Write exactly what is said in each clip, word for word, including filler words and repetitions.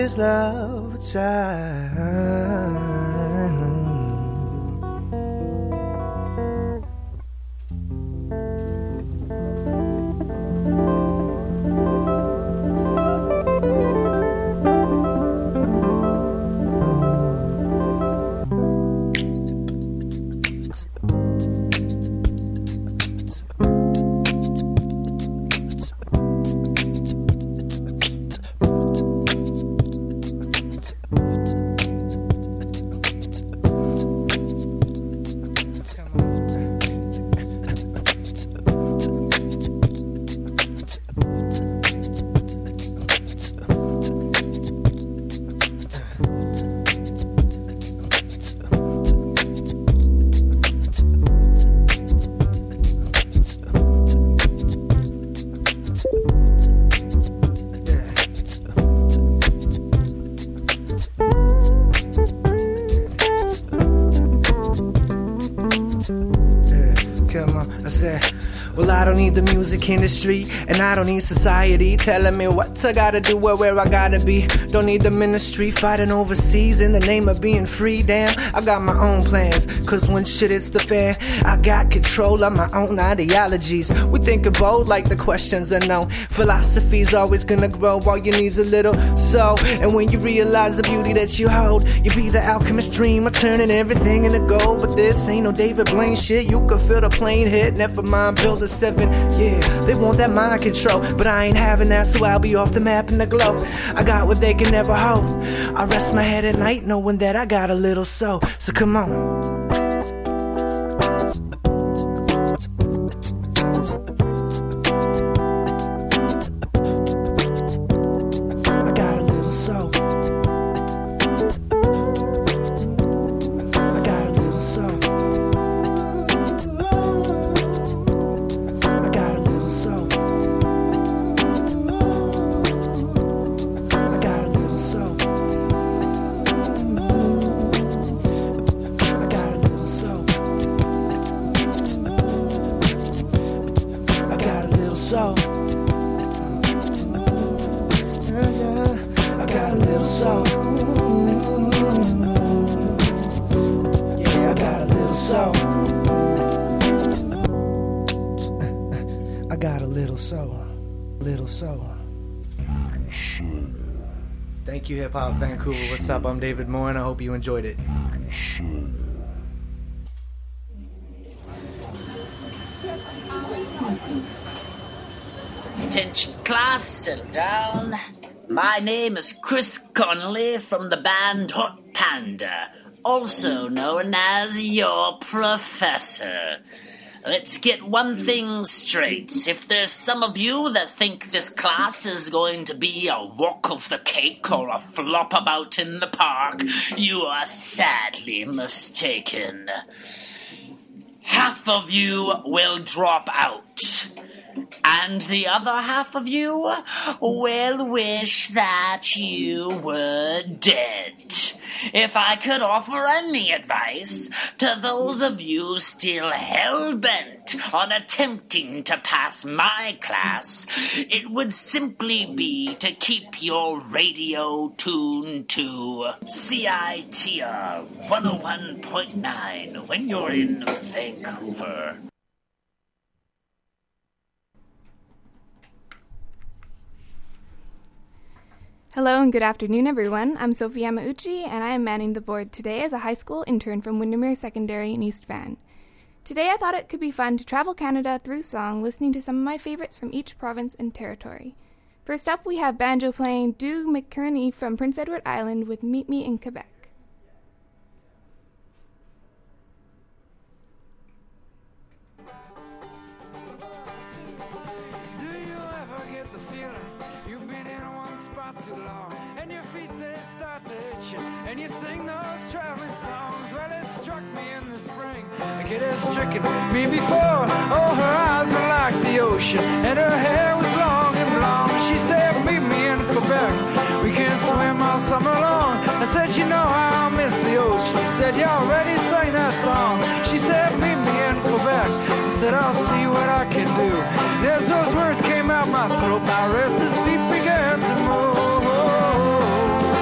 Is love a child? The music industry, and I don't need society telling me what I gotta do or where I gotta be. Don't need the ministry fighting overseas in the name of being free. Damn, I got my own plans, cause when shit hits the fan, I got control of my own ideologies. We thinking bold like the questions are known. Philosophy's always gonna grow, all you need's a little soul. And when you realize the beauty that you hold, you be the alchemist dream of turning everything into gold. But this ain't no David Blaine shit, you can feel the plane hit. Never mind, build a seven. Yeah, they want that mind control, but I ain't having that, so I'll be off the map in the globe. I got what they can never hold. I rest my head at night knowing that I got a little soul. So come on. Thank you, Hip Hop Vancouver. What's up? I'm David Moore, and I hope you enjoyed it. Attention class, settle down. My name is Chris Connolly from the band Hot Panda, also known as your professor. Let's get one thing straight. If there's some of you that think this class is going to be a walk of the cake or a flop about in the park, you are sadly mistaken. Half of you will drop out, and the other half of you will wish that you were dead. If I could offer any advice to those of you still hell-bent on attempting to pass my class, it would simply be to keep your radio tuned to C I T R one oh one point nine when you're in Vancouver. Hello and good afternoon, everyone. I'm Sophie Yamauchi, and I am manning the board today as a high school intern from Windermere Secondary in East Van. Today I thought it could be fun to travel Canada through song, listening to some of my favorites from each province and territory. First up, we have banjo playing Doug McCurney from Prince Edward Island with Meet Me in Quebec. Too long, and your feet they start to itch, and you sing those traveling songs. Well, it struck me in the spring like it has stricken me before. Oh, her eyes were like the ocean, and her hair was long and blonde. She said, meet me in Quebec, we can swim all summer long. I said, you know how I miss the ocean. She said, you already sang that song. She said, meet me in Quebec. I said, I'll see what I can do. As those words came out my throat, my restless feet began to move.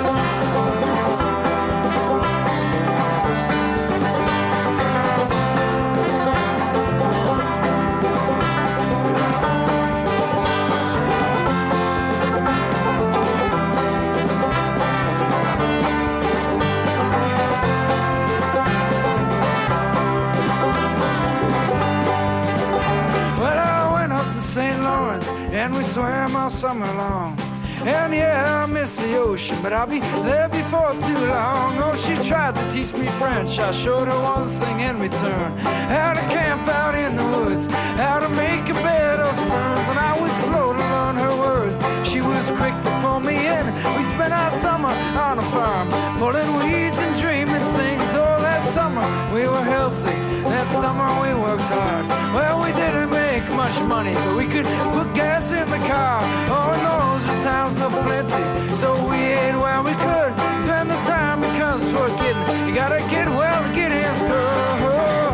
summer long. And yeah, I miss the ocean, but I'll be there before too long. Oh, she tried to teach me French. I showed her one thing in return: how to camp out in the woods, how to make a bed of ferns. And I was slow to learn her words. She was quick to pull me in. We spent our summer on a farm, pulling weeds and dreaming things. Oh, that summer we were healthy. That summer we worked hard. Well, we didn't make much money, but we could put gas in the car. Oh, and those were times of plenty, so we ate while we could. Spend the time because we're getting. You gotta get well to get his girl.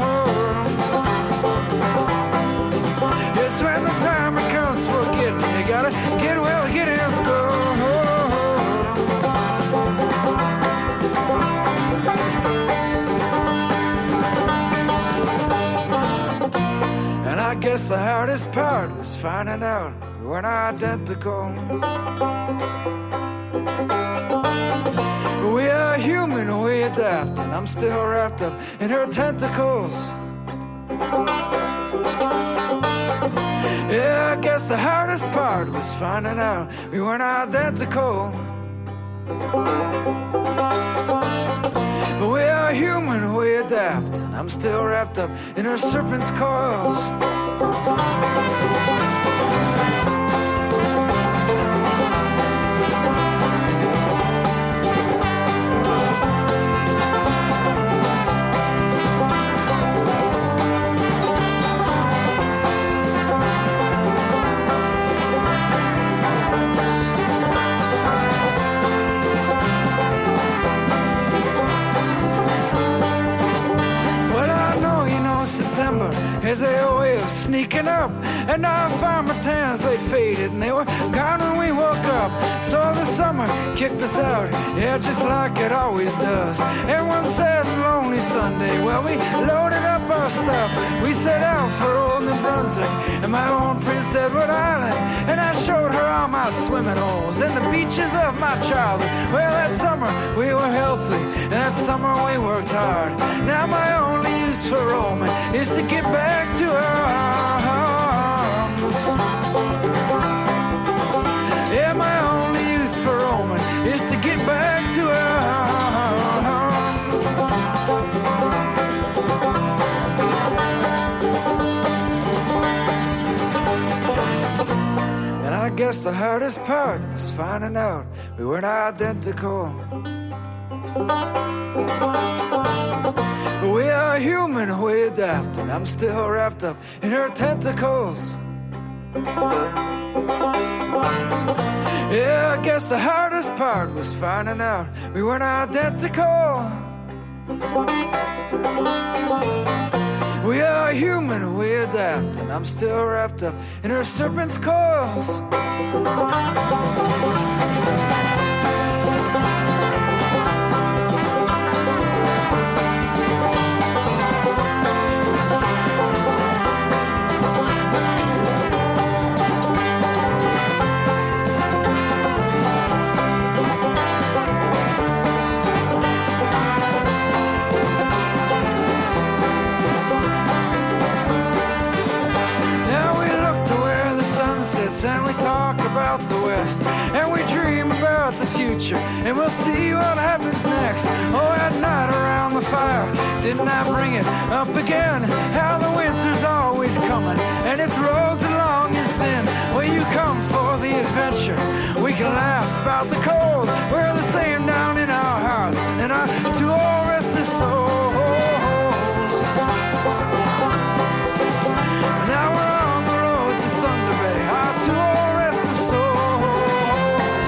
Yeah, spend the time because we're getting. You gotta get well to get his girl. And I guess the hardest part was finding out we weren't identical. We are human, we adapt, and I'm still wrapped up in her tentacles. Yeah, I guess the hardest part was finding out we weren't identical. But we are human, we adapt, and I'm still wrapped up in her serpent's coils. As they a way of sneaking up, and our farmer towns, they faded, and they were gone when we woke up. So the summer kicked us out, yeah, just like it always does. And one sad and lonely Sunday, well, we loaded up our stuff. We set out for old New Brunswick and my own Prince Edward Island, and I showed her all my swimming holes and the beaches of my childhood. Well, that summer we were healthy, and that summer we worked hard. Now my only use for roaming is to get back to her arms. Yeah, my only use for roaming is to get back to her arms. And I guess the hardest part was finding out we weren't identical. We are human, we adapt, and I'm still wrapped up in her tentacles. Yeah, I guess the hardest part was finding out we weren't identical. We are human, we adapt, and I'm still wrapped up in her serpent's coils. And we talk about the West, and we dream about the future, and we'll see what happens next. Oh, at night around the fire, didn't I bring it up again? How the winter's always coming, and its roads are long and thin. Well, you come for the adventure, we can laugh about the cold. We're the same down in our hearts, and our two old restless souls. Now we're on the road to Thunder Bay, our two old restless souls.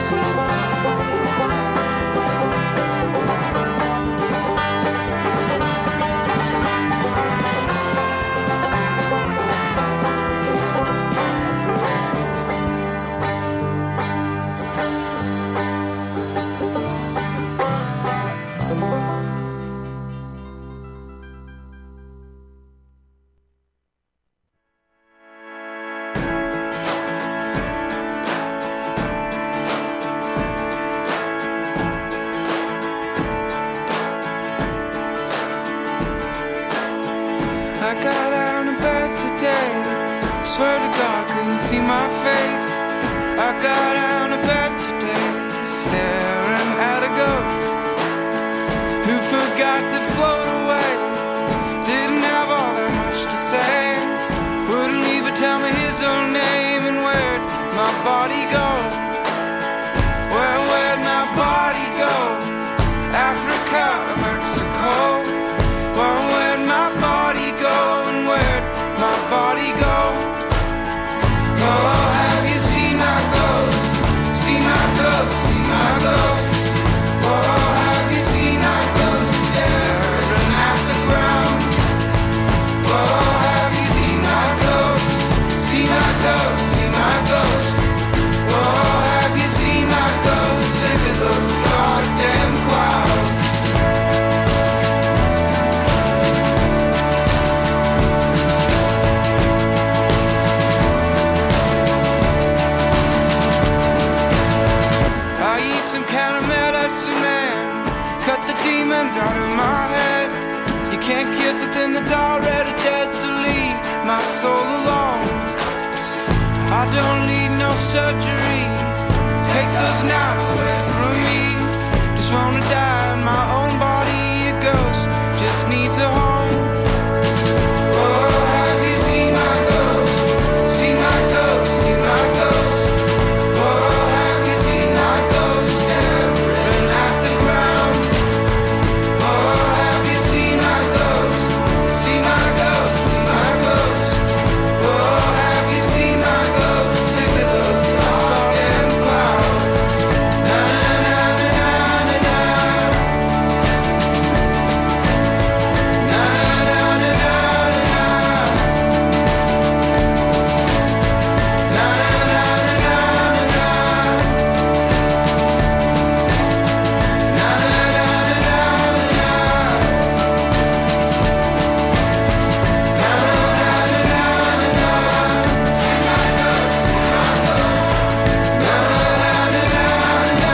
I got out of bed today, swear to God couldn't see my face. I got out of bed today, staring at a ghost who forgot to float away. Didn't have all that much to say, wouldn't even tell me his own name. And where'd my body go? Where, where'd my body go? Africa or Mexico? Where, where'd my body go? And where'd my body go? Oh, have you seen my ghost? See my ghost, see my ghost. Oh, have you seen my ghost staring at the ground? Oh, have you seen my ghost? See my ghost, see my ghost. Oh, have you seen my ghost? Sick of those goddamn clouds. I eat some kind of medicine, man, cut the demons out of my head. You can't kill the thing that's already dead, so leave my soul alone. I don't need no surgery, take those knives away from me. Just wanna die in my own body, a ghost just needs a home. Oh, have you seen my ghost? See my ghost, see my ghost. Oh, have you seen my ghost staring at the ground? Oh, have you seen my ghost? See my ghost, see my ghost. Oh, have you seen my ghost? Sick of those goddamn clouds. Na na na na na na. Na na na na na na. Na na na na na na. Na na na na na na. Na na na na na na. See my ghost, see my ghost. Na na na na na na.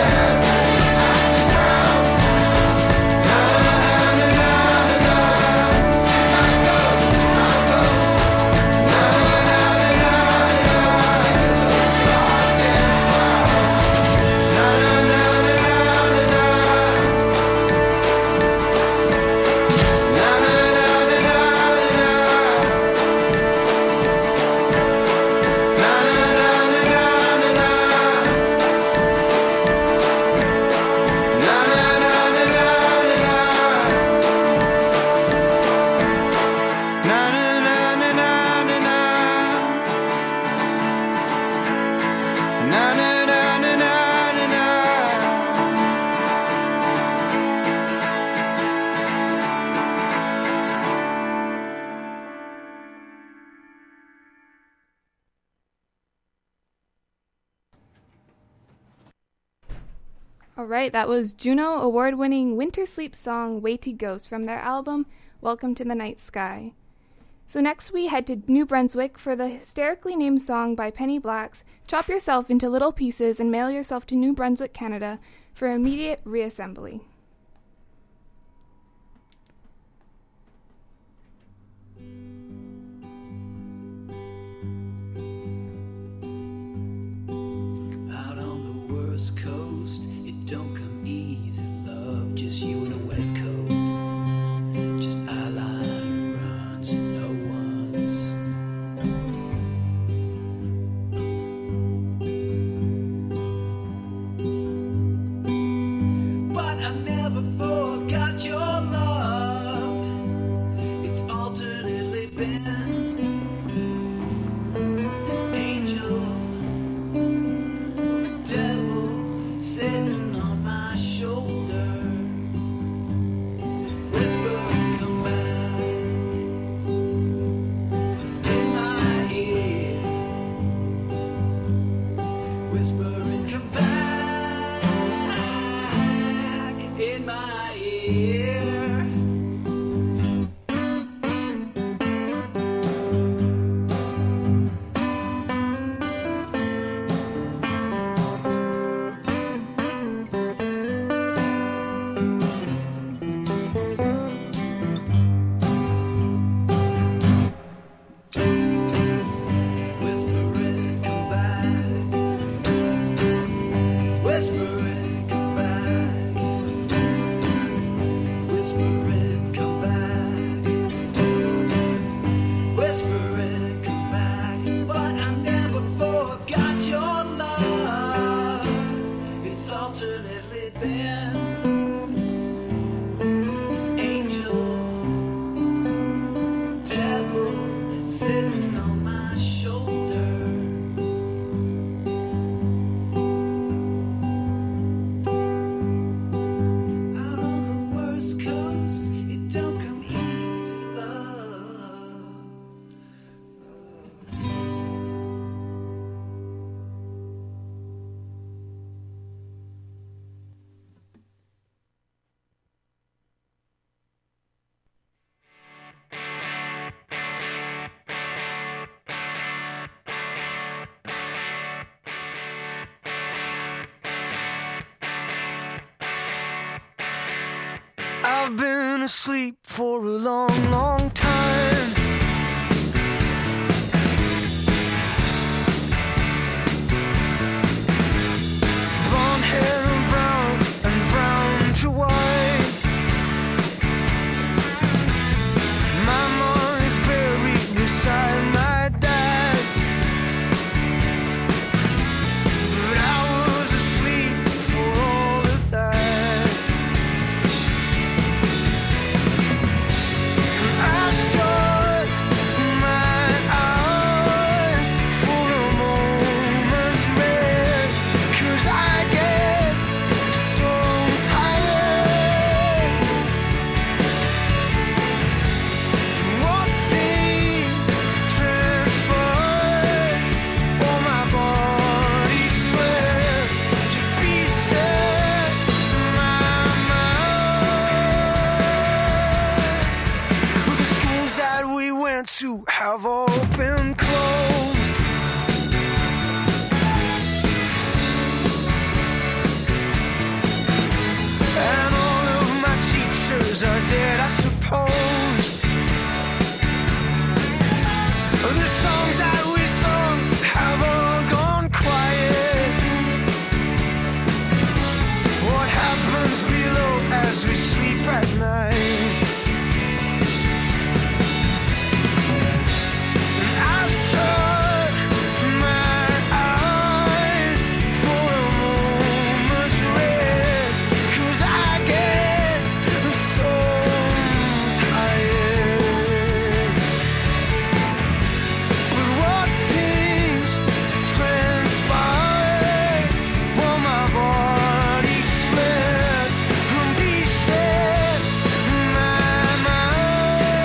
Na na na na na na. See my ghost, see my ghost. Na na na na na na. Those goddamn clouds. Na na na na na na. Na na na na na na. Na na na na na na. Na na na na na na. Na na na na na na na. Na na na na na na na. All right, that was Juno award-winning Winter Sleep song Weighty Ghost from their album Welcome to the Night Sky. So next we head to New Brunswick for the hysterically named song by Penny Blacks, Chop Yourself into Little Pieces and Mail Yourself to New Brunswick, Canada for immediate reassembly. Out on the West Coast, it don't come easy, love. Just you in a wet coat, just eyeliner runs, no one's. But I never forgot your love. It's alternately been angel, devil sitting on my shoulder, whisper, come back in my ear, whispering, come back in my ear. Whispering, come back I've been asleep for a long, long time. Blonde hair and brown and brown to white. My mom is buried beside my dad, but I was asleep for all of that. I shut my eyes for a moment's rest, 'cause I get so tired. One thing transpired, all my body slept to be set my mind. The schools that we went to have all been closed. And all of my teachers are dead, I suppose. The songs that we sung have all gone quiet. What happens below as we sleep at night? I shut my eyes for a moment's rest, 'cause I get so tired. But what things transpired while my body slept and beset my mind.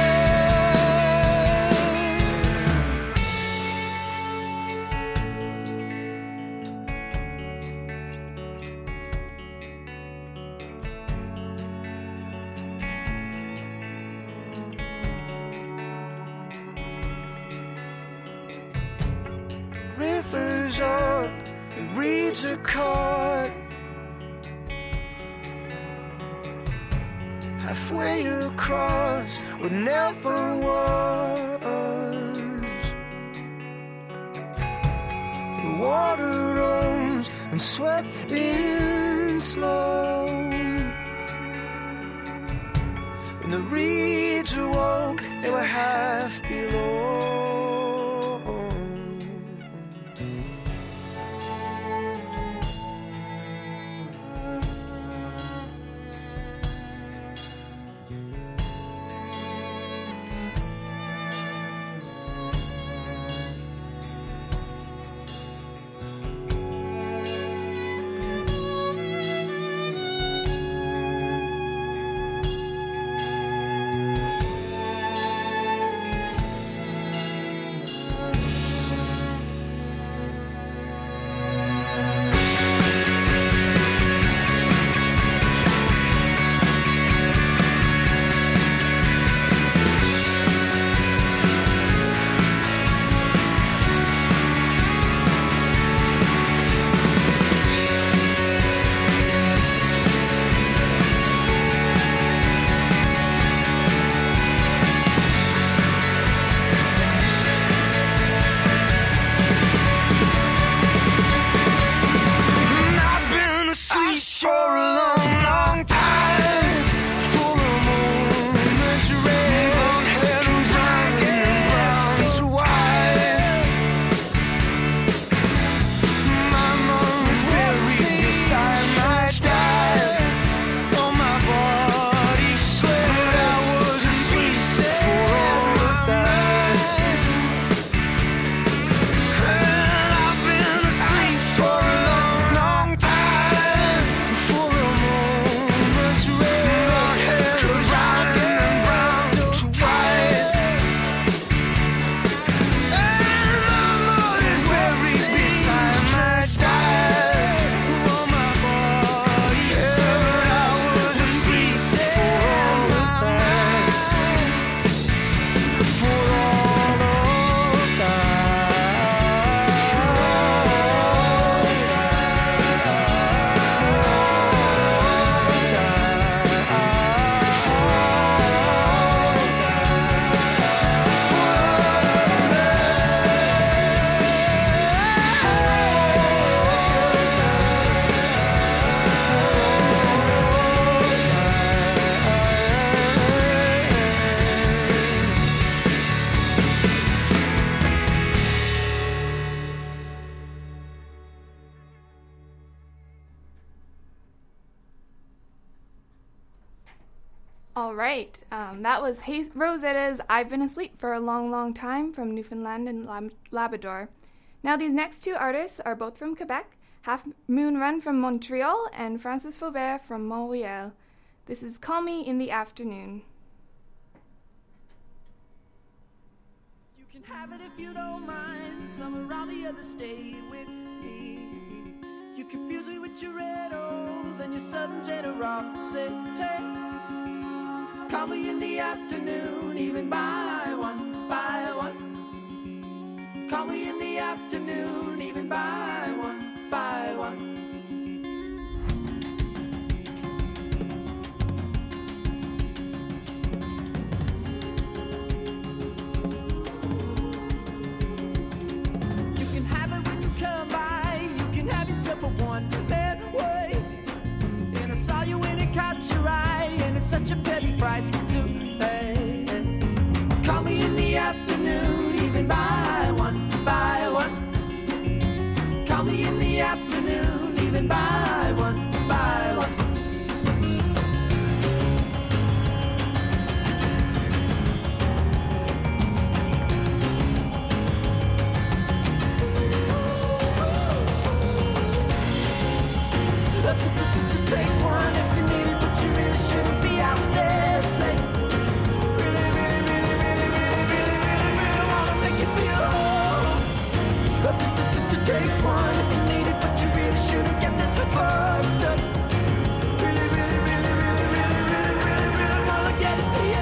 Rivers up, the reeds are caught halfway across what never was. The water rose and swept in slow, when the reeds awoke, they were half below. All right, um, that was Hey Rosetta's I've Been Asleep for a Long, Long Time from Newfoundland and Lab- Labrador. Now these next two artists are both from Quebec, Half Moon Run from Montreal and Francis Faubert from Montreal. This is Call Me in the Afternoon. You can have it if you don't mind. Somewhere around the other stay with me. You confuse me with your riddles and your sudden generosity. Call me in the afternoon, even by one, by one. Call me in the afternoon, even by one, by one. You can have it when you come by. You can have yourself a one-man way. And I saw you when it caught your eye, and it's such a petty price to pay. Call me in the afternoon, even by one, by one. Call me in the afternoon, even by one, by one. Take one if you need it, but you really shouldn't be out there late. Really, really, really, really, really, really, really, really wanna make you feel whole. Take one if you need it, but you really shouldn't get this fucked up. Really, really, really, really, really, really, really, really wanna get it to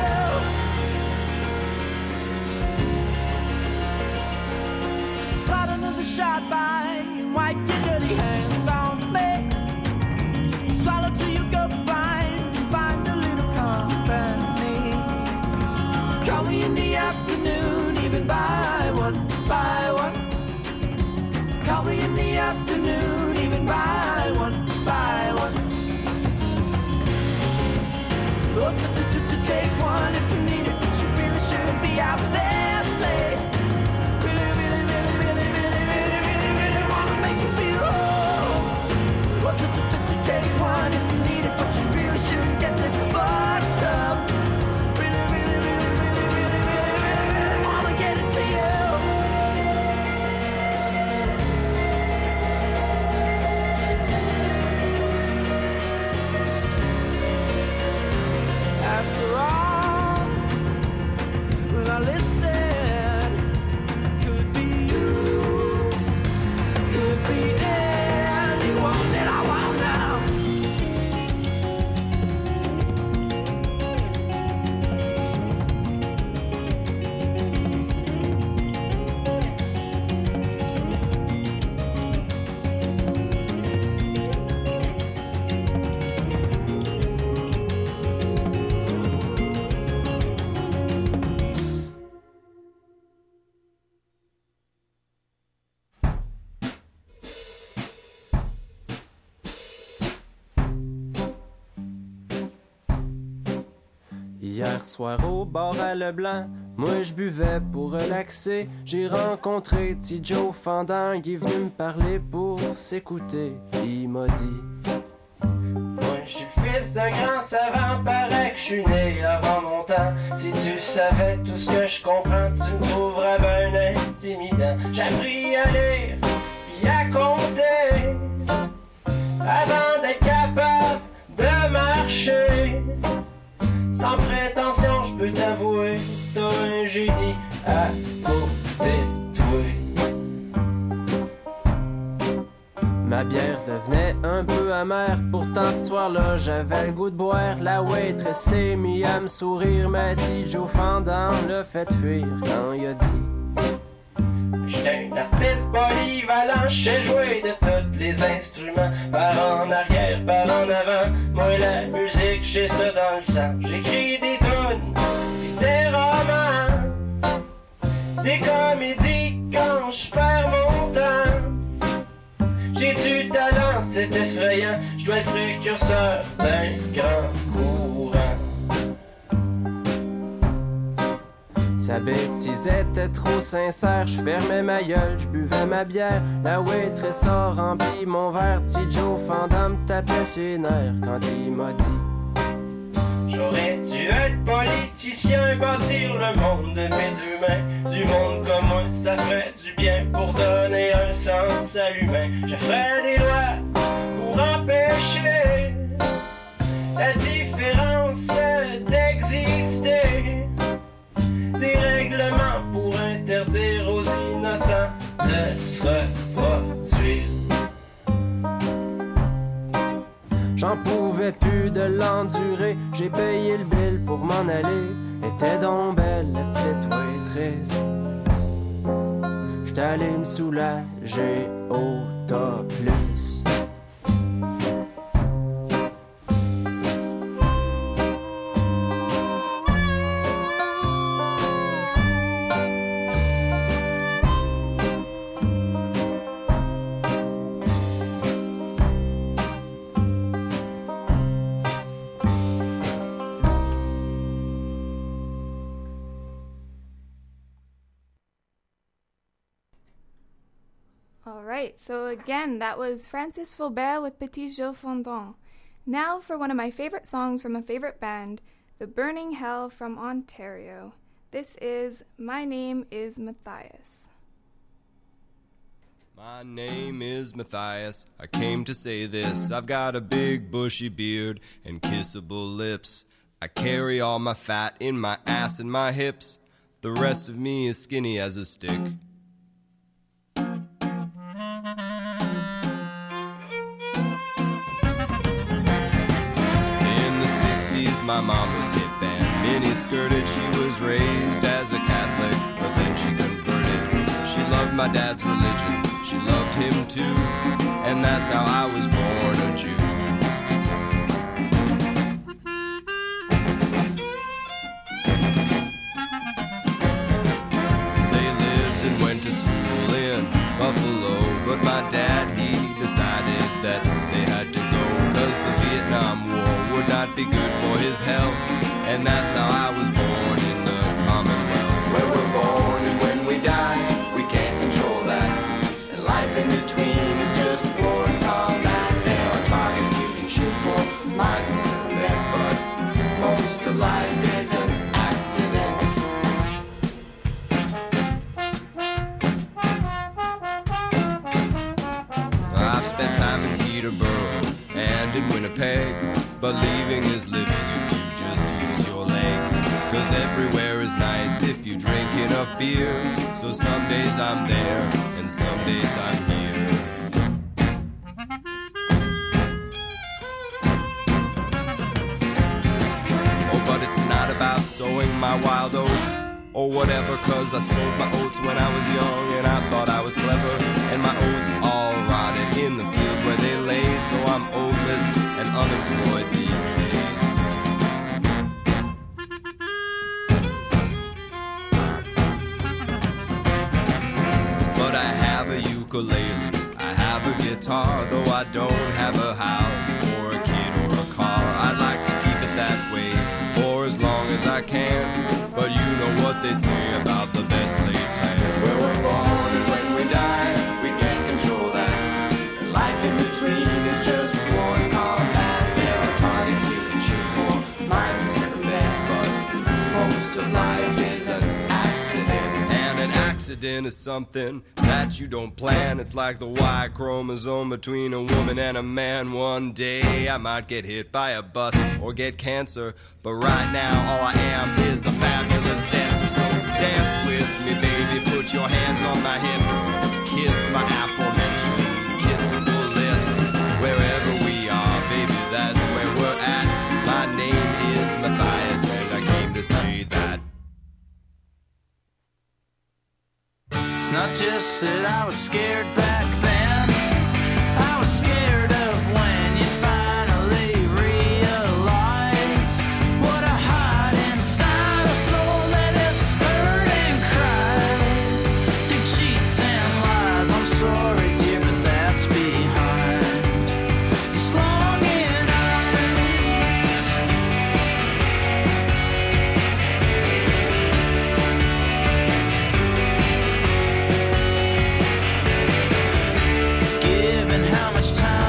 you. Slide another shot by and wipe your dirty hands on me. Swallow till you go blind and find a little company. Call me in the afternoon, even by one, by one. Call me in the afternoon, even by one, by one. Oh, take one if you need it, but you really shouldn't be out there late. Really, really, really, really, really, really, really, really wanna make you feel whole. Oh, take one if you need it, but you really shouldn't get this fucked up. Really, really, really, really, really, really, really, really wanna get it to you. After all, when I listen, could be you, could be anyone that I want now. Hier soir au bar à Leblanc, moi je buvais pour relaxer. J'ai rencontré T. Joe Fendant, il est venu me parler pour s'écouter. Il m'a dit: moi je suis le fils d'un grand savant, paraît que je suis né avant mon temps. Si tu savais tout ce que je comprends, tu me trouverais ben intimidant. J'ai appris à lire puis à compter avant d'être capable de marcher. Sans prétention, je peux t'avouer, t'as un génie à côté de toi. Ma bière devenait un peu amère, pourtant ce soir-là, j'avais le goût de boire. La waitress s'est mis à me sourire, mais T. Joe Fendant l'a fait fuir quand il a dit: j'étais un artiste polyvalent, j'ai joué de tous les instruments, par en arrière, par en avant. Moi la musique, j'ai ça dans le sang. J'écris des tunes, des romans, des comédies quand je perds mon temps. J'ai du talent, c'est effrayant, je dois être précurseur d'un grand courant. Sa bêtise était trop sincère, je fermais ma gueule, je buvais ma bière. La waitress a rempli mon verre, T. Joe Fendant me tapait sur les nerfs quand il m'a dit: J'aurais dû être politicien, bâtir le monde de mes deux mains. Du monde commun, ça ferait du bien pour donner un sens à l'humain. Je ferais des lois pour empêcher la différence d'exister. Des règlements pour interdire aux innocents de se reproduire. J'en pouvais plus de l'endurer, j'ai payé le bill pour m'en aller. Était donc belle la petite waitress. J'étais allé me soulager au top plus. All right, so again, that was Francis Faubert with Petit Joe Fondant. Now for one of my favorite songs from a favorite band, The Burning Hell from Ontario. This is My Name is Matthias. My name is Matthias, I came to say this. I've got a big bushy beard and kissable lips. I carry all my fat in my ass and my hips. The rest of me is skinny as a stick. My mom was hip and mini-skirted. She was raised as a Catholic, but then she converted. She loved my dad's religion, she loved him too, and that's how I was born a Jew. They lived and went to school in Buffalo, but my dad, he decided that they had to go, 'cause the Vietnam War would not be good for his health, and that's how I was born in the Commonwealth. Where we're born and when we die, we can't control that, and life in between is just war and combat. There are targets you can shoot for, minds to circumvent, but most of life is an accident. I've spent time in Peterborough and in Winnipeg, but leaving is living if you just use your legs. 'Cause everywhere is nice if you drink enough beer. So some days I'm there and some days I'm here. Oh, but it's not about sowing my wild oats or whatever, 'cause I sowed my oats when I was young and I thought I was clever, and my oats all rotted in the field where they lay. So I'm oatless and unemployed these days. But I have a ukulele, I have a guitar, though I don't have a house or a kid or a car. I'd like to keep it that way for as long as I can, but you know what they say about the best laid plans. Where we're born and when we die, we can't control that, and life in between is just war and combat. There are targets you can shoot for, minds to circumvent, but most of life is an accident. And an accident is something that you don't plan. It's like the Y chromosome between a woman and a man. One day I might get hit by a bus or get cancer, but right now all I am is a fabulous dancer. So dance with me, baby, put your hands on my hips, kiss my aforementioned kissable lips. Wherever we are, baby, that's where we're at. My name is Matthias and I came to say that. It's not just that I was scared back then, I was scared of when you finally realize what I hide inside a soul that has hurt and cried through cheats and lies. I'm sorry, dear, but that's behind this longing underneath. Given how much time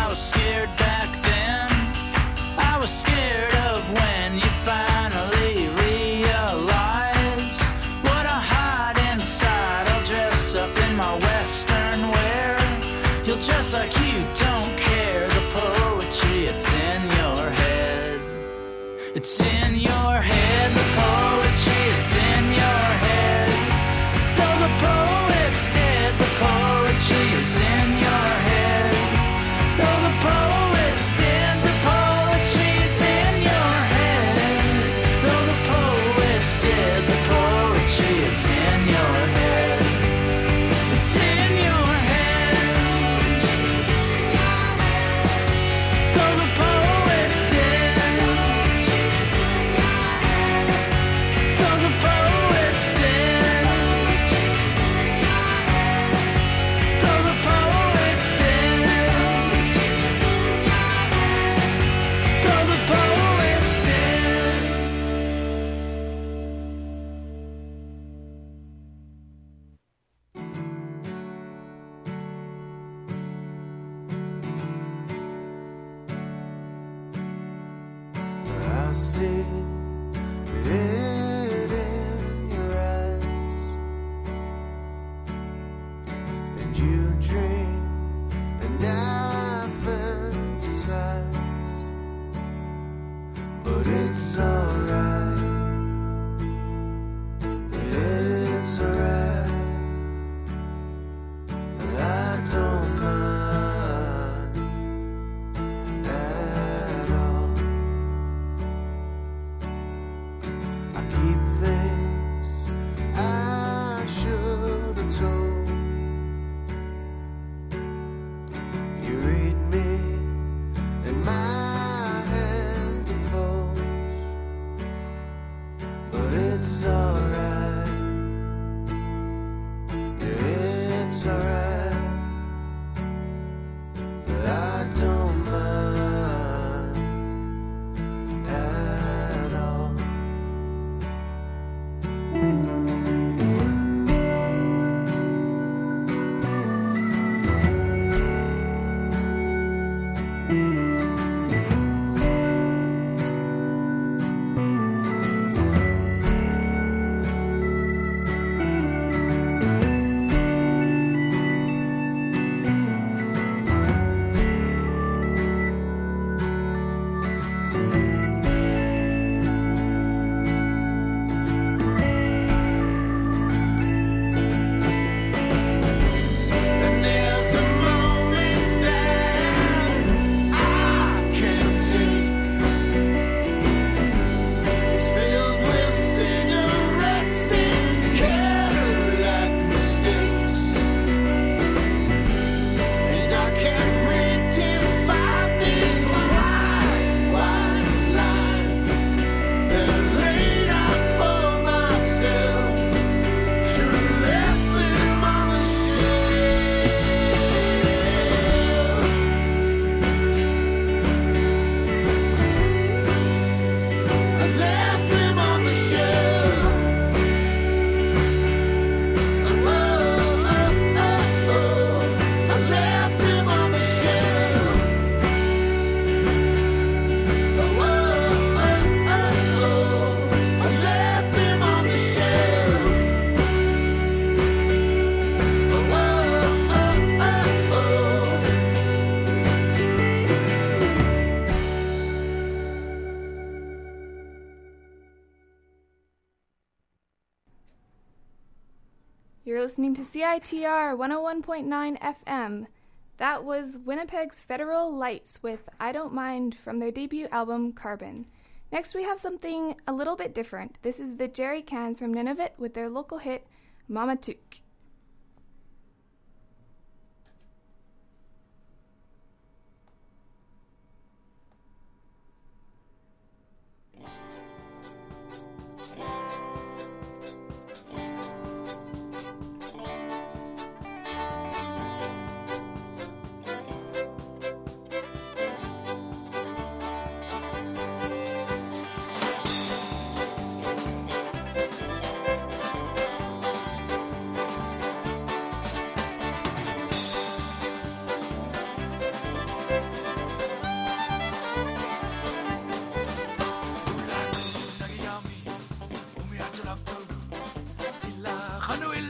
I was scared back then. I was scared of when you finally realize what I hide inside. I'll dress up in my western wear. You'll dress like you don't care. The poetry, it's in your head. It's in your head. The poetry, it's in your head. Though the poet's dead, the poetry is in your head. Though the poet's dead, the poetry is in your head. Though the poet's dead, the poetry is in your head. It's in your head. Though the poet's dead. Though the poet's dead. Though the poet's dead. Though the poet's dead. I see it in your eyes, and you dream, and I fantasize, but it's alright, it's alright, and I don't mind at all. I keep things I should have told. You read me in my hand and folds, but it's alright. Yeah, it's alright. But I don't mind at all. And there's a moment that I can't take. It's filled with cigarettes and Cadillac mistakes, and I can't wait to find these white, white lines that I laid out for myself. Should've left them on the shelf. I left them on the shelf. Oh, oh, oh, oh. I left them on the shelf. Oh, oh, oh, oh. I left them on the shelf. Oh, oh, oh, oh. You're listening to C I T R one oh one point nine F M. That was Winnipeg's Federal Lights with I Don't Mind from their debut album Carbon. Next we have something a little bit different. This is the Jerry Cans from Nunavut with their local hit Mama Took.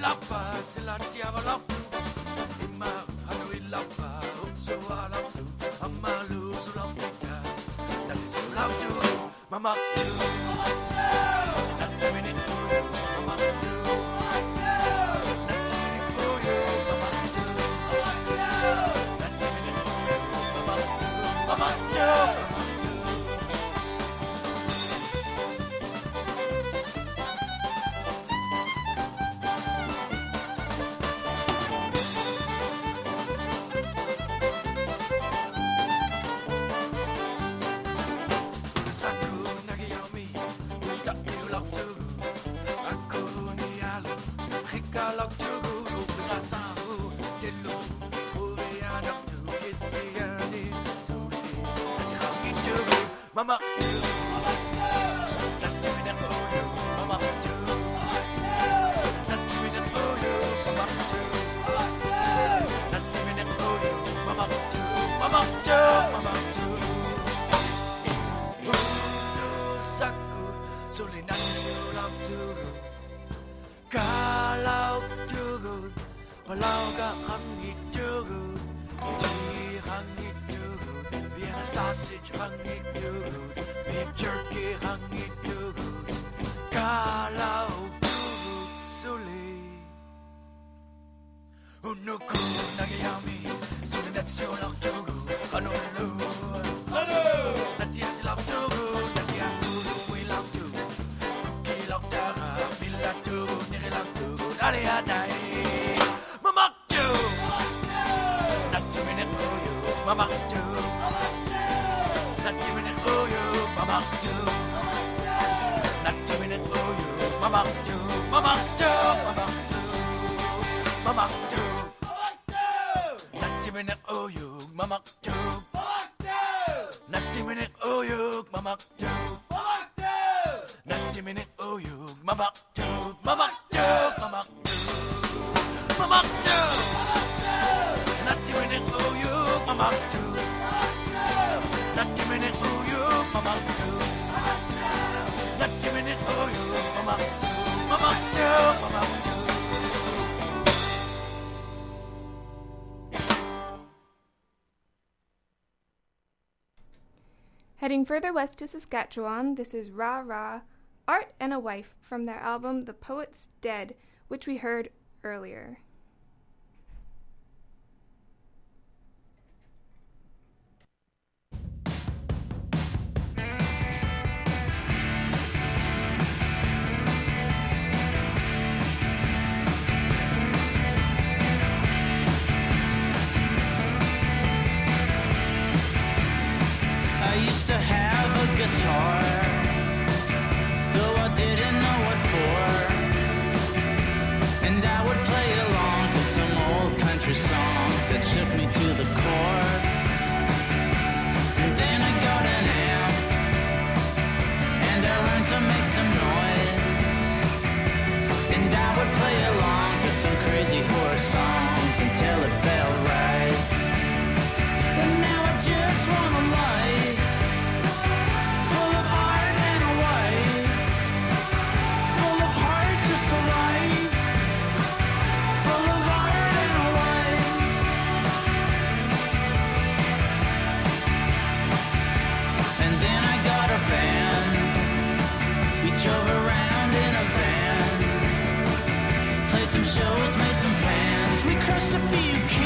lapa sila tiava laptu Ima hanui lapa Umso alaptu Amalu sulapita Nati sulaptu Mama tu Nati minit uyu Mama tu Nati minit uyu Mama tu Nati minit uyu Mama tu Mama tu Mama Nati minit uyu Mama tu Nati minit uyu Mama tu Nati minit uyu Mama tu Mama tu Mama tu Uyu saku Sulinan sulap tugu Kalau tugu Walau gak hangit tugu Di hangit tugu Vienna sausage hangit tugu Beef jerky hangit tugu Kalau tugu sulit Unuku nagyami Sulinan sulap tugu Kanulu Natia silap tugu Natia bulu wilang tugu Kilok dara Bila tugu Nirilak tugu Dali adai Mamak tugu Nati minit uyu Mamak tugu Nati minit uyu Mamak tugu Nati minit uyu Mamak tugu Mamak tugu Mamak tugu Nati minit uyu Mamak tugu Nati minit uyu Mamak tugu Nati minit uyu Mamak tugu Mamak tugu Mamak tugu Mamak tugu Nati minit uyu Mamak tugu Nati minit uyu Mamak tugu Nati minit uyu Mamak tugu Mamak tugu Mamak tugu Heading further west to Saskatchewan, this is Rah Rah, Art and a Wife from their album The Poet's Dead, which we heard earlier. I used to have a guitar, though I didn't know what for. And I would play along to some old country songs that shook me to the core. And then I got an amp, and I learned to make some noise. And I would play along to some crazy horror songs until it felt right. And now I just want a life full of art and a wife, full of heart, just a life full of art and a wife. And then I got a band. We drove around in a van, played some shows, made some fans. We crushed a few kids.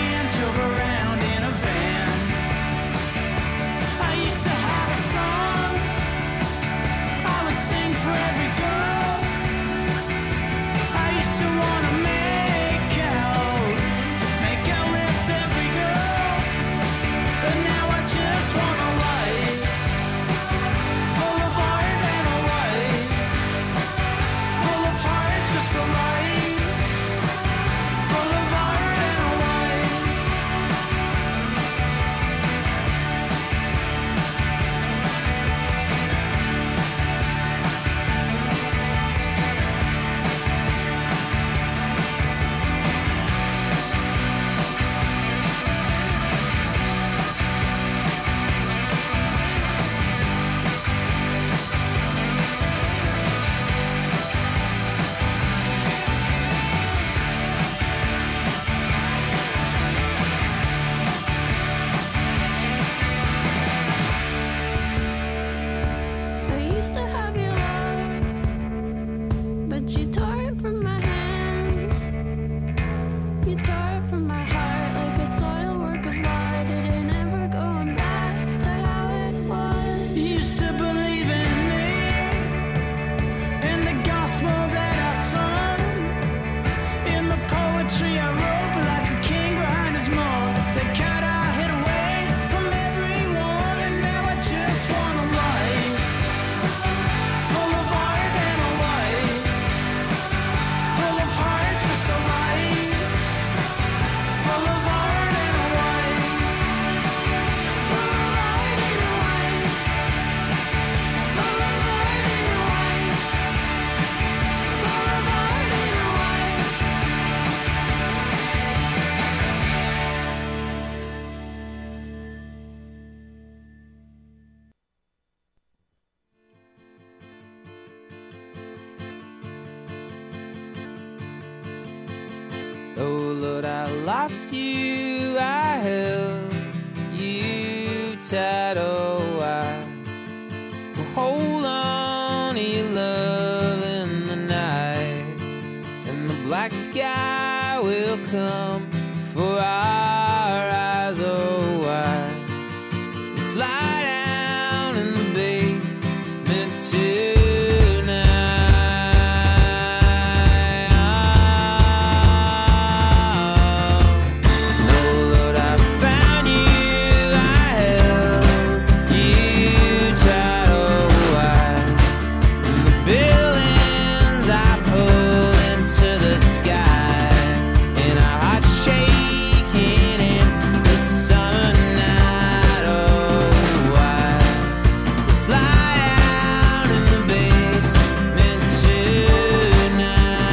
Lord, I lost you, I held you tight, oh, I will hold on to your love in the night, and the black sky will come for our eyes, oh, I let's lie down in the basement tonight. No, Lord, I found you, I held you tight, oh, I and the buildings I pulled into the sky, and our hearts shaking in the summer night, oh, I let's lie down in the basement tonight.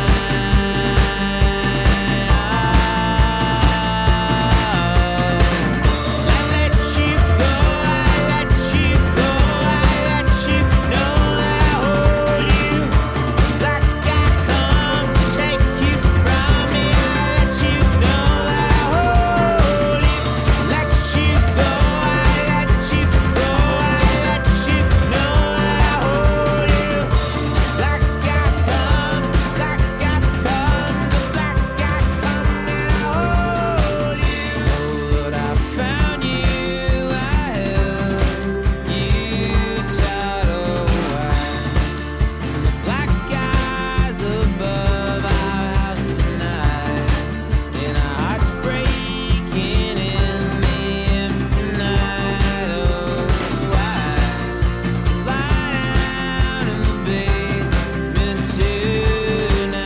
I let you go, I let you go, I let you know that I hold you. Black sky comes to take you from me. I let you know that I hold you. Let you go, I let you go, I let you know that I hold you. Black sky comes, black sky comes, black sky comes, and I hold you. Oh, Lord, I found you, I held you tight, oh, I and the black skies above our house tonight, and our hearts breaking in the empty night, oh, I let's lie down in the basement tonight.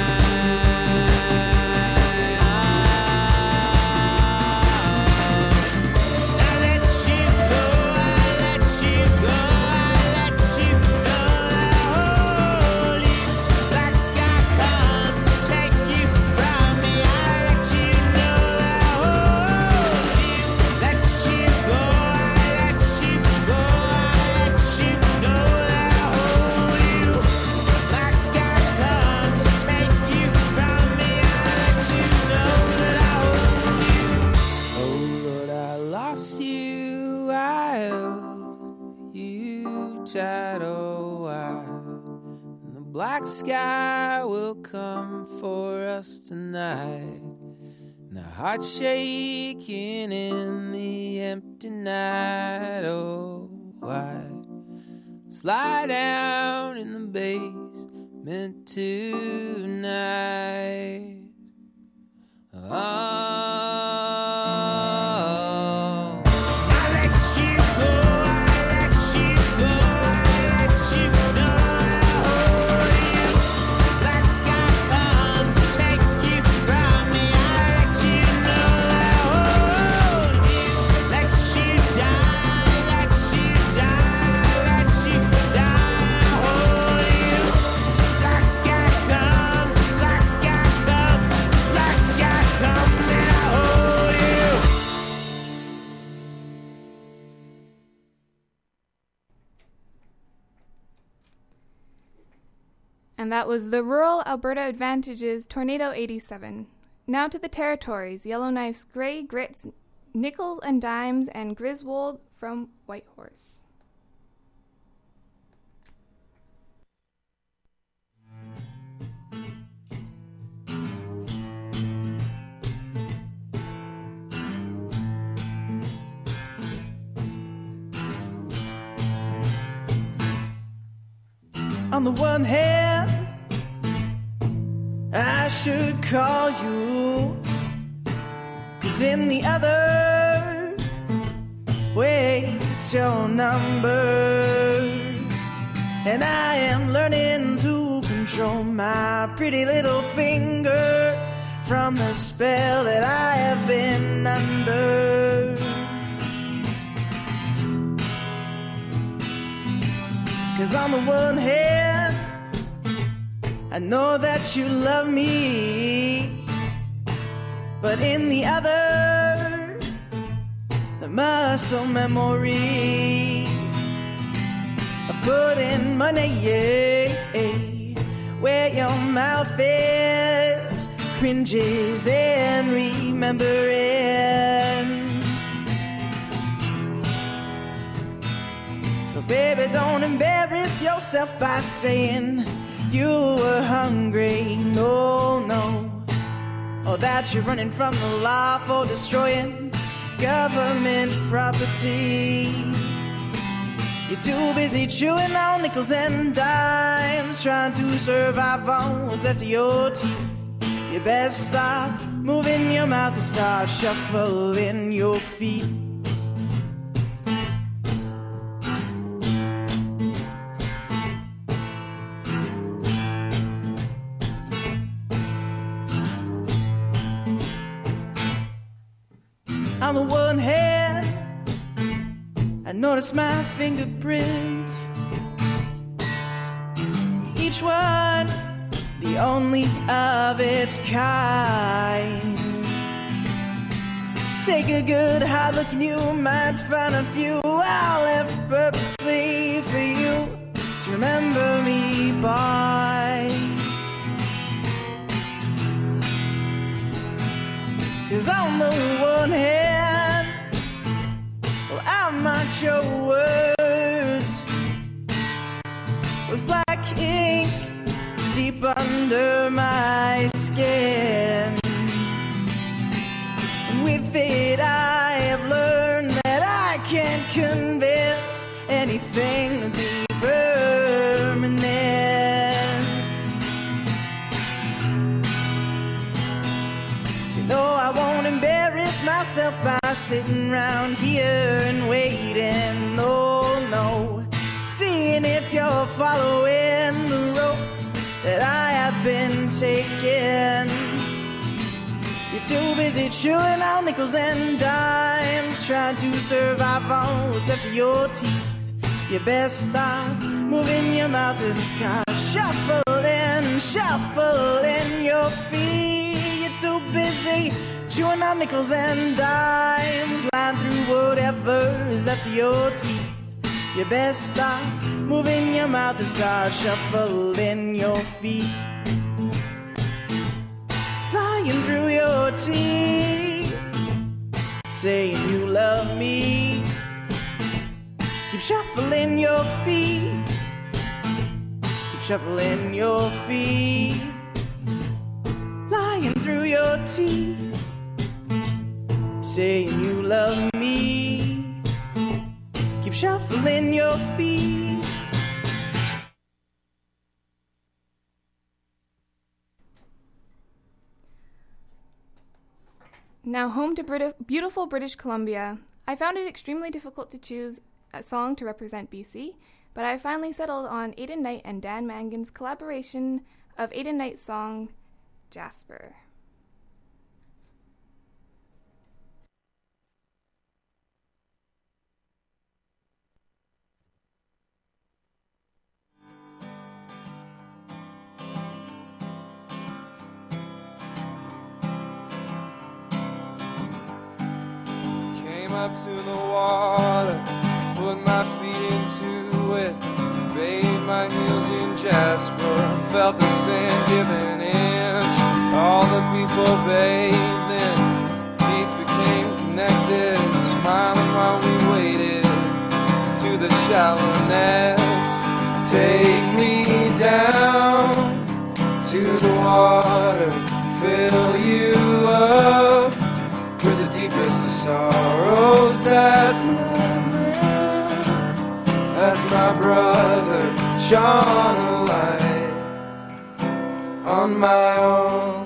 I let you go, I let you go, I let you know that I hold you. Black sky comes to take you from me. I let you know that I hold you. Let you go, I let you go, I let you know that I hold you. Black sky comes to take you from me. I let you know that I hold you. Oh, Lord, I lost you, I held you tight, oh, I and the black sky will come for us tonight, and our hearts shaking in the empty night, oh, I slide down in the basement tonight. Oh, I let you go, I let you go, I let you know that I hold you. Black sky comes to take you from me. I let you know that I hold you. Let you die, let you die, let you die, I hold you. Black sky comes, black sky comes, black sky comes, and I hold you. And that was the Rural Alberta Advantages Tornado eighty-seven. Now to the territories, Yellowknife's Grey Grits, Nickel and Dimes, and Griswold from Whitehorse. On the one hand, I should call you, 'cause in the other, wait your number. And I am learning to control my pretty little fingers from the spell that I have been under. 'Cause on the one hand, I know that you love me, but in the other, the muscle memory of putting money, yeah, where your mouth is, cringes and remembering. So baby, don't embarrass yourself by saying you were hungry, no, no. Or that you're running from the law for destroying government property. You're too busy chewing on nickels and dimes, trying to survive on what's left of your teeth. You best stop moving your mouth and start shuffling your feet. On the one hand, I notice my fingerprints, each one the only of its kind. Take a good hard look and you might find a few I left purposely for you to remember me by. 'Cause on the one hand, well, I mark your words with black ink deep under my skin. And with it I have learned that I can't convince anything to be permanent. See, no, I won't embarrass myself by sitting around here and waiting. No, no, seeing if you're following the ropes that I have been taking. You're too busy chewing on nickels and dimes, trying to survive on what's left of your teeth. You best stop moving your mouth and start shuffling, shuffling your feet. You're too busy chewing on nickels and dimes, lying through whatever is left of your teeth. You best stop moving your mouth and start shuffling your feet. Lying through your teeth, saying you love me. Keep shuffling your feet, keep shuffling your feet. Lying through your teeth, saying you love me. Keep shuffling your feet. Now home to Brit- beautiful British Columbia. I found it extremely difficult to choose a song to represent B C, but I finally settled on Aidan Knight and Dan Mangan's collaboration of Aidan Knight's song, Jasper. Up to the water, put my feet into it, bathed my heels in jasper, felt the sand give an inch, all the people bathing, teeth became connected, smiling while we waited to the shallowness. Take me down to the water, fill you up with the deepest of sorrows. That's my man, that's my brother, shone a light on my own.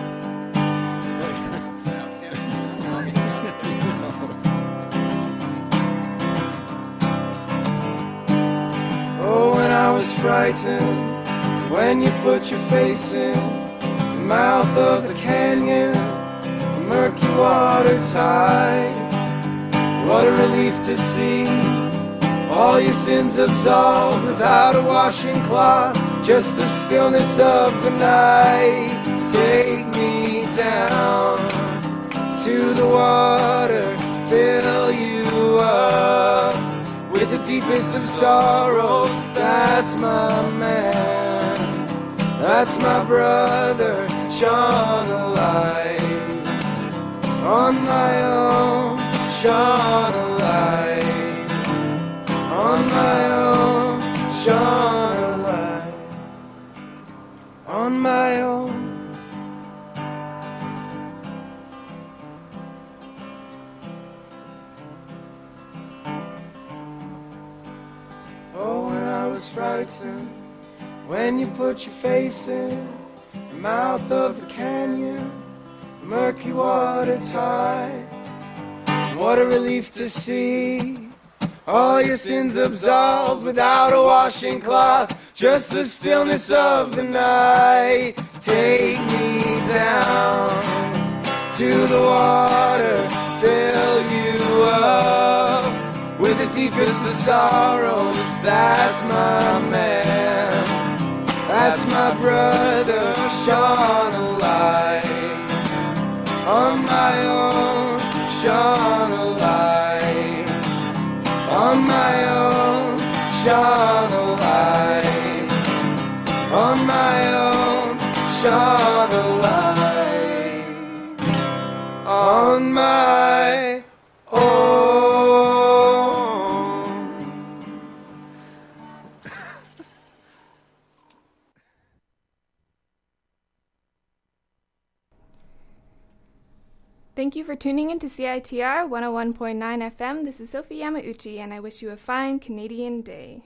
Oh, when I was frightened, when you put your face in the mouth of the canyon, murky water tide. What a relief to see all your sins absolved without a washing cloth, just the stillness of the night. Take me down to the water, fill you up with the deepest of sorrows. That's my man, that's my brother, shone a light. On my own, shone a light. On my own, shone a light. On my own. Oh, when I was frightened, when you put your face in the mouth of the canyon, murky water tide. What a relief to see all your sins absolved without a washing cloth, just the stillness of the night. Take me down to the water, fill you up with the deepest of sorrows. That's my man, that's my brother, shone a light. On my own, shone a light. On my own, shone a light. On my own, shone a light. On my own. Thank you for tuning in to C I T R one oh one point nine F M. This is Sophie Yamauchi, and I wish you a fine Canadian day.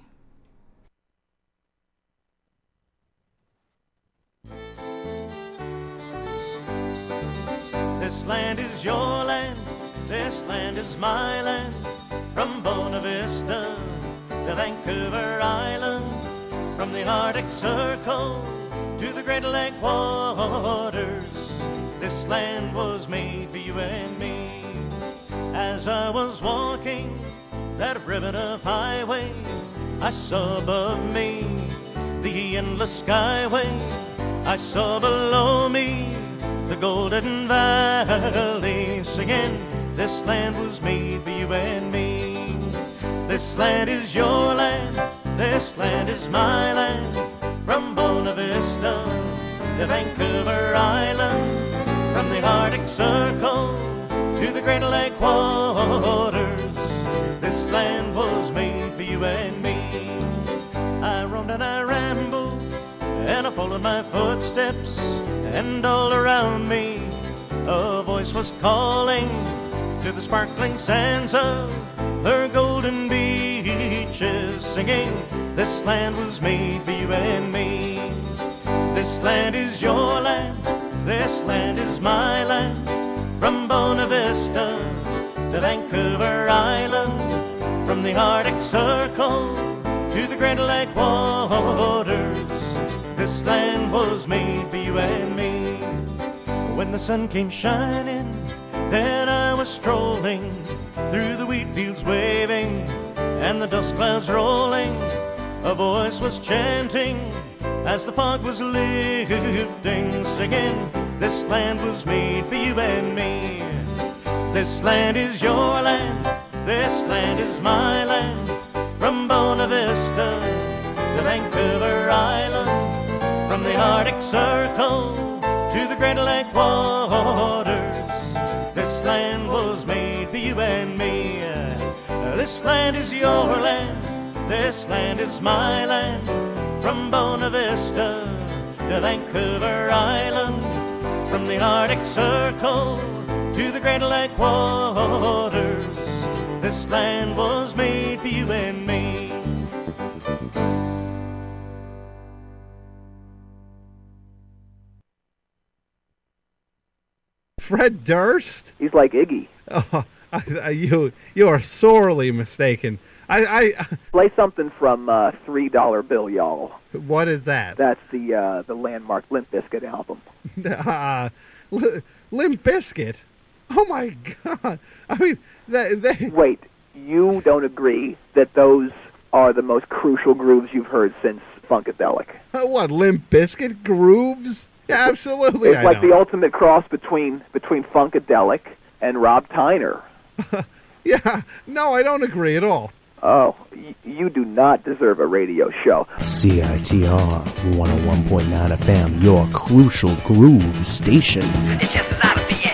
This land is your land, this land is my land. From Bona Vista to Vancouver Island, from the Arctic Circle to the Great Lake waters, this land was made for you and me. As I was walking that ribbon of highway, I saw above me the endless skyway. I saw below me the golden valley, singing, this land was made for you and me. This land is your land, this land is my land. From Bona Vista to Vancouver Island, from the Arctic Circle to the Great Lake waters, this land was made for you and me. I roamed and I rambled, and I followed my footsteps, and all around me a voice was calling to the sparkling sands of her golden beaches, singing, this land was made for you and me. This land is your land, this land is my land. From Bona Vista to Vancouver Island, from the Arctic Circle to the Great Lake waters, this land was made for you and me. When the sun came shining, then I was strolling through the wheat fields waving, and the dust clouds rolling. A voice was chanting as the fog was lifting, singing, this land was made for you and me. This land is your land, this land is my land. From Bona Vista to Vancouver Island, from the Arctic Circle to the Great Lake waters, this land was made for you and me. This land is your land, this land is my land. From Bona Vista to Vancouver Island, from the Arctic Circle to the Great Lake waters, this land was made for you and me. Fred Durst? He's like Iggy. Oh, I, I, you you are sorely mistaken. I, I play something from uh, Three Dollar Bill, y'all. What is that? That's the uh, the landmark Limp Bizkit album. uh, L- Limp Bizkit? Oh my God! I mean, they, they... Wait, you don't agree that those are the most crucial grooves you've heard since Funkadelic? Uh, what, Limp Bizkit grooves? Yeah, absolutely. It's I like know. the ultimate cross between between Funkadelic and Rob Tyner. Yeah, no, I don't agree at all. Oh, y- you do not deserve a radio show. C I T R one oh one point nine F M, your crucial groove station. It's just a lot of B S.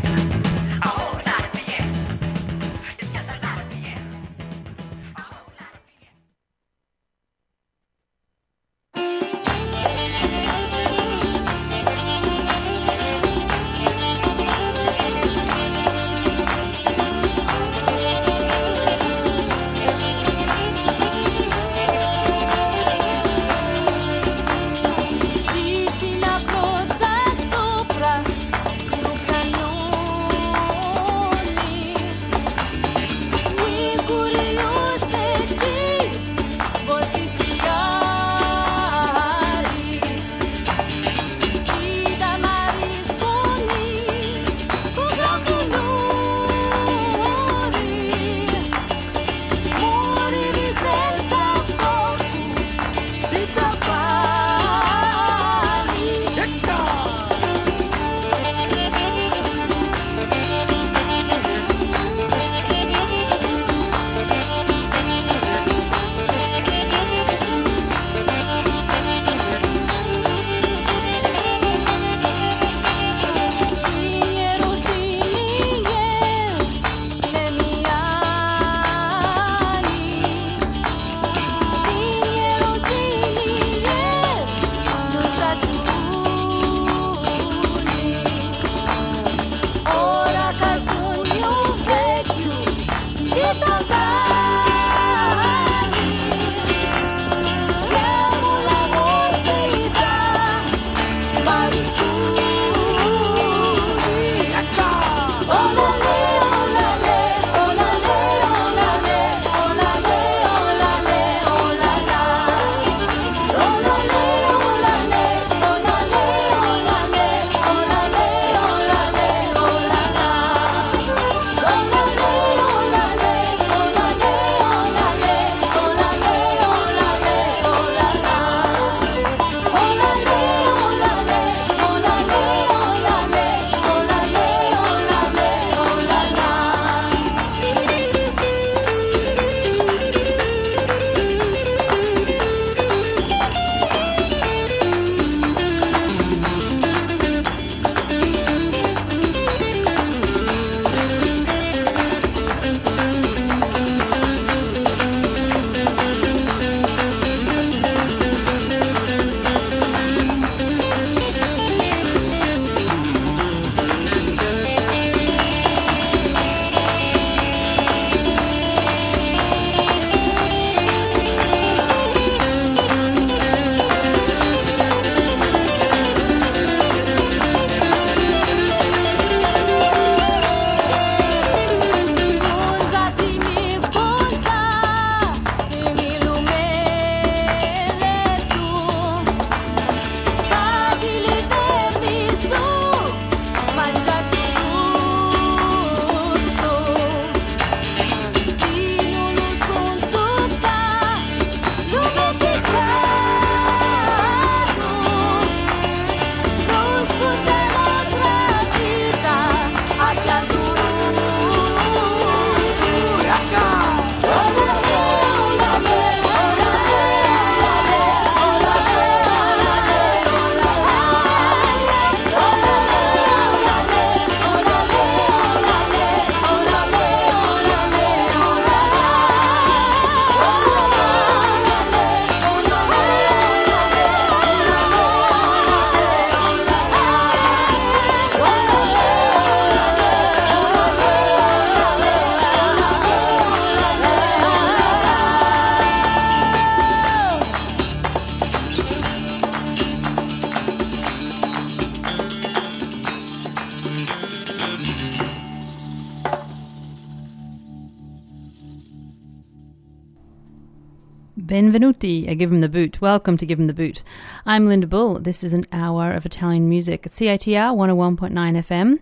Benvenuti, I Give 'em the Boot. Welcome to Give 'em the Boot. I'm Linda Bull. This is an hour of Italian music at C I T R one oh one point nine F M.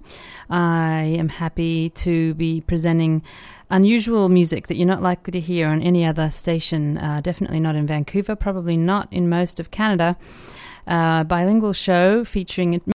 I am happy to be presenting unusual music that you're not likely to hear on any other station, uh, definitely not in Vancouver, probably not in most of Canada. Uh, bilingual show featuring